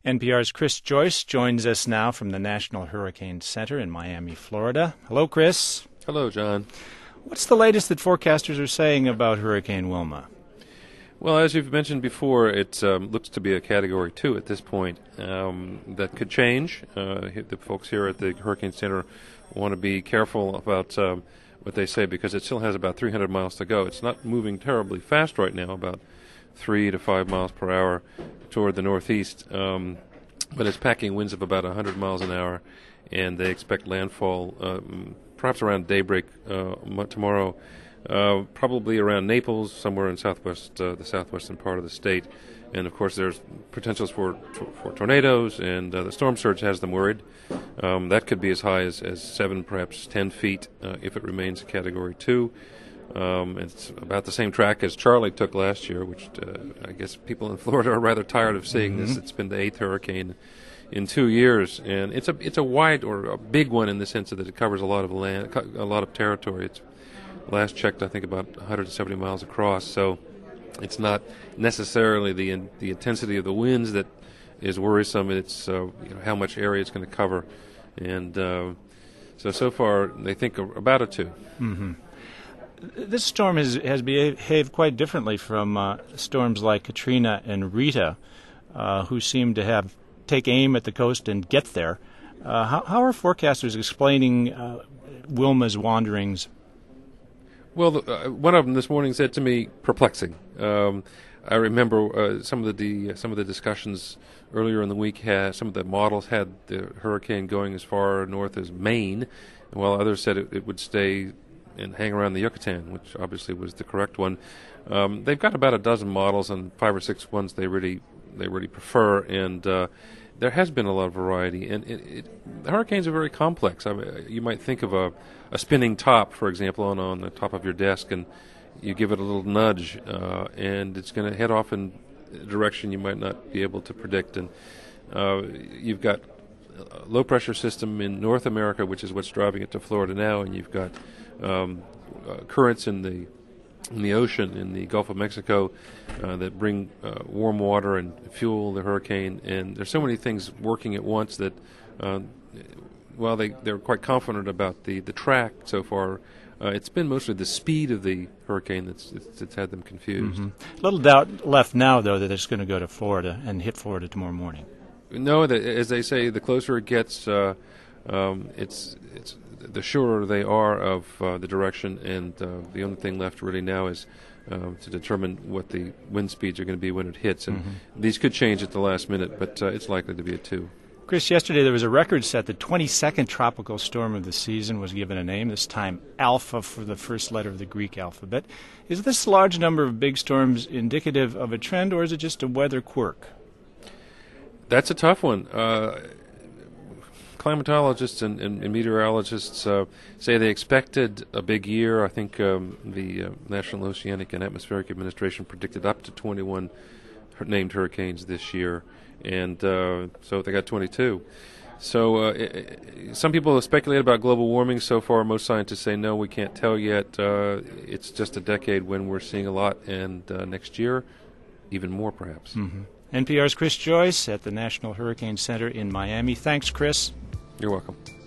NPR's Chris Joyce joins us now from the National Hurricane Center in Miami, Florida. Hello, Chris. Hello, John. What's the latest that forecasters are saying about Hurricane Wilma? Well, as you've mentioned before, it looks to be a Category 2 at this point. That could change. The folks here at the Hurricane Center want to be careful about what they say because it still has about 300 miles to go. It's not moving terribly fast right now, about 3 to 5 miles per hour toward the northeast, but it's packing winds of about 100 miles an hour, and they expect landfall perhaps around daybreak tomorrow, probably around Naples, somewhere in the southwestern part of the state. And, of course, there's potentials for tornadoes, and the storm surge has them worried. That could be as high as 7, perhaps 10 feet if it remains a Category 2. It's about the same track as Charlie took last year, which I guess people in Florida are rather tired of seeing this. It's been the 8th hurricane in 2 years, and it's a wide or a big one in the sense that it covers a lot of land, a lot of territory. It's last checked, I think, about 170 miles across. So it's not necessarily the intensity of the winds that is worrisome. It's how much area it's going to cover, and so far they think about a 2. Mm-hmm. This storm has behaved quite differently from storms like Katrina and Rita, who seem to take aim at the coast and get there. How are forecasters explaining Wilma's wanderings? Well, one of them this morning said to me, perplexing. I remember some of the discussions earlier in the week. Some of the models had the hurricane going as far north as Maine, while others said it would stay and hang around the Yucatan, which obviously was the correct one. They've got about a dozen models, and 5 or 6 ones they really prefer, and there has been a lot of variety. And the hurricanes are very complex. I mean, you might think of a spinning top, for example, on the top of your desk, and you give it a little nudge, and it's going to head off in a direction you might not be able to predict. And you've got a low-pressure system in North America, which is what's driving it to Florida now, and you've got currents in the ocean in the Gulf of Mexico that bring warm water and fuel the hurricane. And there's so many things working at once that while they're quite confident about the track so far, it's been mostly the speed of the hurricane that's had them confused. Mm-hmm. Little doubt left now, though, that it's going to go to Florida and hit Florida tomorrow morning. No, as they say, the closer it gets, it's the surer they are of the direction, and the only thing left really now is to determine what the wind speeds are going to be when it hits. And these could change at the last minute, but it's likely to be a 2. Chris, yesterday there was a record set. The 22nd tropical storm of the season was given a name, this time Alpha for the first letter of the Greek alphabet. Is this large number of big storms indicative of a trend, or is it just a weather quirk? That's a tough one. Climatologists and meteorologists say they expected a big year. I think the National Oceanic and Atmospheric Administration predicted up to 21 named hurricanes this year, and so they got 22. So some people have speculated about global warming. So far, most scientists say no, we can't tell yet. It's just a decade when we're seeing a lot, and next year, even more perhaps. Mm-hmm. NPR's Chris Joyce at the National Hurricane Center in Miami. Thanks, Chris. You're welcome.